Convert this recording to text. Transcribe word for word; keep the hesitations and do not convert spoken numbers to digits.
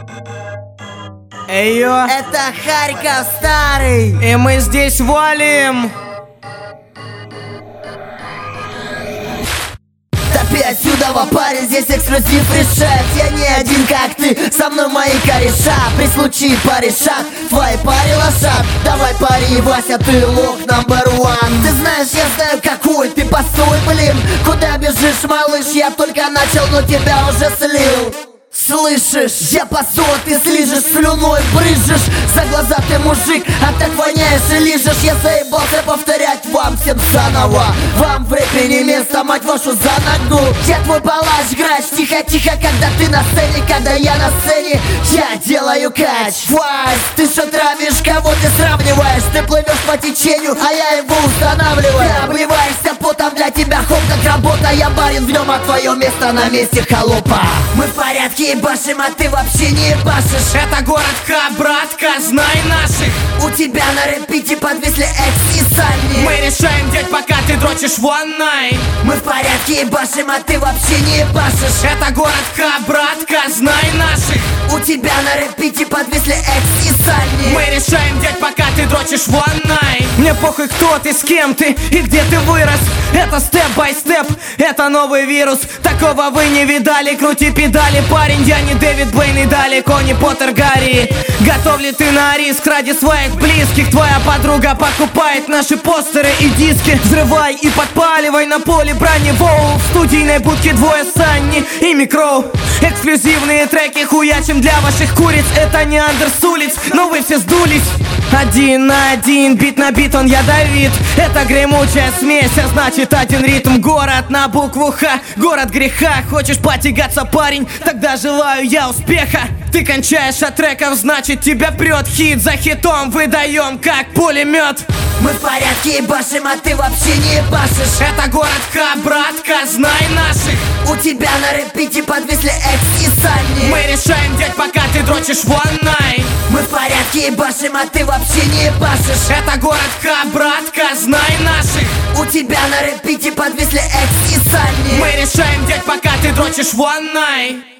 Эйо, Это Харьков старый. и мы здесь валим. Топи отсюда, парень, здесь эксклюзив решает. Я не один, как ты, со мной мои кореша. При случае пореша, твои пари лошад. Давай пари, Вася, ты лох number one. Ты знаешь, я знаю какой, ты постой, блин. Куда бежишь, малыш, я только начал, но тебя уже слил. Слышишь, я пасу, ты слижешь, слюной брызжешь. За глаза ты мужик, а так воняешь и лижешь. Я заебался повторять вам всем заново. Вам в рэпе не место, мать вашу, за ногу. Я твой палач, грач, тихо-тихо, когда ты на сцене. Когда я на сцене, я делаю кач. Вась, ты что травишь, кого ты сравниваешь? Ты плывешь по течению, а я его устанавливаю. Ты обливаешься потом, для тебя хоп как работа. Я барин в нем, а твое место на месте холопа. Мы в порядке ебашим, а ты вообще не ебашишь. Это город К, братка, знай наших. У тебя на репите подвисли Экс и Санни. Мы решаем, дядь, пока ты дрочишь one night. Мы в порядке ебашим, а ты вообще не ебашишь. Это город К, братка, знай наших. У тебя на репите подвисли Экс и Санни. Мы решаем, дядь, пока ты дрочишь one night. Мне похуй, кто ты, с кем ты и где ты вырос. Это степ-бай-степ, это новый вирус. Такого вы не видали, крути педали, парень. Я не Дэвид Блейн и далеко не Поттер Гарри. Готов ли ты на риск ради своих близких? Твоя подруга покупает наши постеры и диски. Взрывай и подпаливай на поле брани. Воу, в студийной будке двое Санни и Микро. Эксклюзивные треки хуячим для ваших куриц. Это не Андер с улиц, но вы все сдулись. Один на один, бит на бит, он ядовит. Это гремучая смесь, а значит один ритм. Город на букву Х, город греха. Хочешь потягаться, парень? Тогда желаю я успеха. Ты кончаешь от треков, значит тебя прет. Хит за хитом выдаем, как пулемет. Мы в порядке ебашим, а ты вообще не ебашишь. Это город К, братка, знай наших. У тебя на репите подвисли Экс и Санни. Мы решаем, дядь, пока ты дрочишь one night. Мы в порядке ебашим, а ты вообще не ебашишь. Это город К, братка, знай наших. У тебя на репите подвисли Экс и Санни. Мы решаем, дядь, пока ты дрочишь one night.